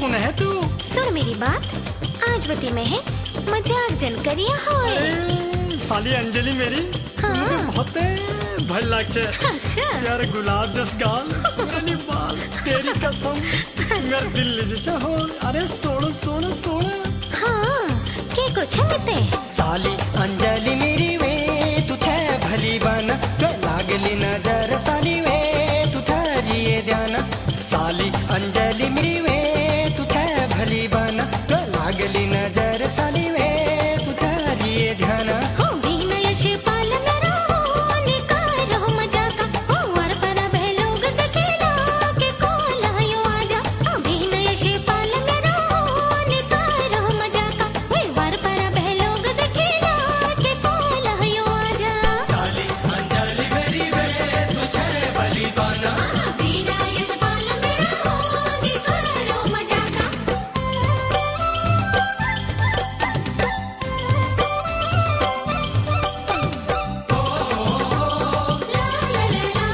कौन है तू? सुन मेरी बात, आज बती में है मजाक जन करिया होए। साली अंजलि मेरी, हाँ। मुझे बहुत भल लागछे। अच्छा। यार गुलाब जस गाल, पुरानी बाल, तेरी कसम मेरा दिल ले जैसा हो। अरे सोना सोना सोना। हाँ, के कुछ है मिते? साली अंजलि मेरी वे तुझे भली बना तो लागली नजर साली वे तुझे ये ध्यान। साली अंजलि मेरी वे तुझे भली बना तो लागली नजर साली वे तुझे ये ध्यान। हो बिना यश पाल मेरा निकारो मजाका, हो वर पर बह लोग देखेला के कोला यो आजा। हो बिना यश पाल मेरा निकारो मजाका, हो वर पर बह लोग देखेला के कोला यो आजा। साली अंजलि मेरी वे तुझे भली बना बिना यश पाल मेरा निकारो मजाका। ला ला ला ला,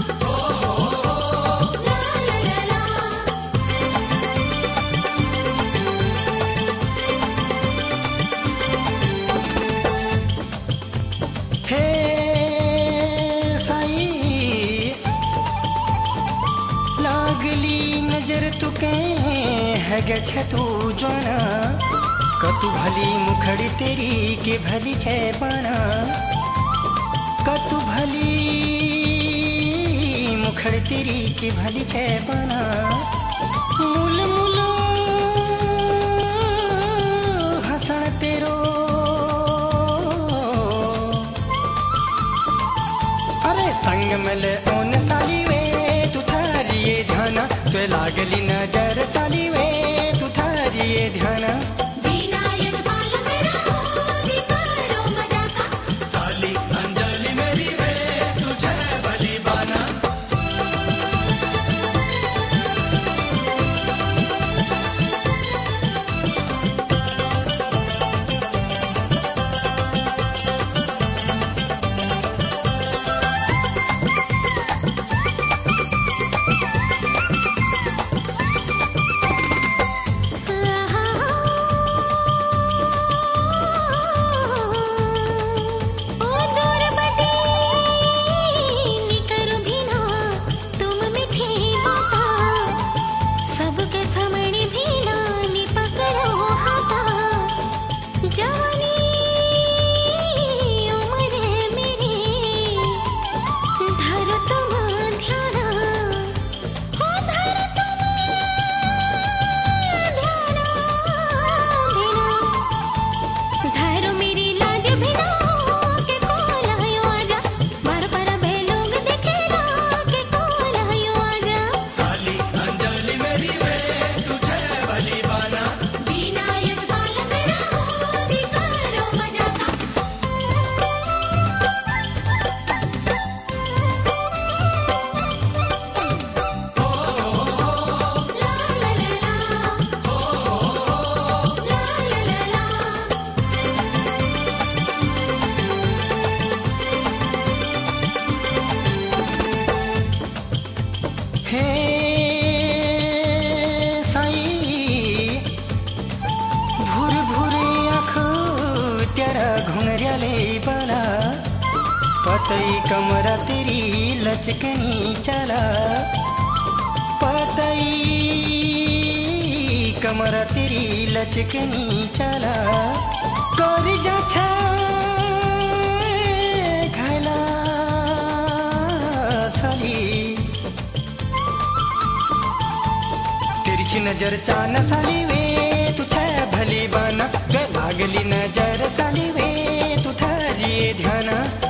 ला ला ला ला। हे साई लागली नजर तुके है गछ तू जाना कतु भली मुखड़ी तेरी के भली छे बना। कतु भली मुखड़ी तेरी के भली छे बना। मुल मुल हसन तेरो अरे संग मिले ओन साली वे तू थारी ये ध्यान तो लागली नजर साली वे तू थारी ये ध्यान। बिना यश पाल मेरा निकारो मजाका। साली अंजलि मेरी वे तुझे भली बना। ओ दूर बदी निकरो भीना तुम मीठी बाता, सबके समणी भीना नि पकड़ो हाथा। जवानी उम्र मेरी धर तुम ध्याना, हो धर तुम ध्याना देना। धरो मेरी लाज बिना के कोला यो आजा, वर पर बह लोग देखेला के कोला यो आजा। साली अंजलि मेरी वे तुझे भली बना। बिना यश पाल मेरा निकारो मजाका। ला ला ला ला, ला ला ला ला। हे साई भूर भूरे आँख तेरा घुंघरियाले बना। पतई कमरा तेरी लचकनी चला। पतई कमरा तेरी लचकनी चला। कर जा छा घायला साली तिरछी नजर चान साली वे तुझे भली बना। लागली नजर साली वे तू थारी ध्यान।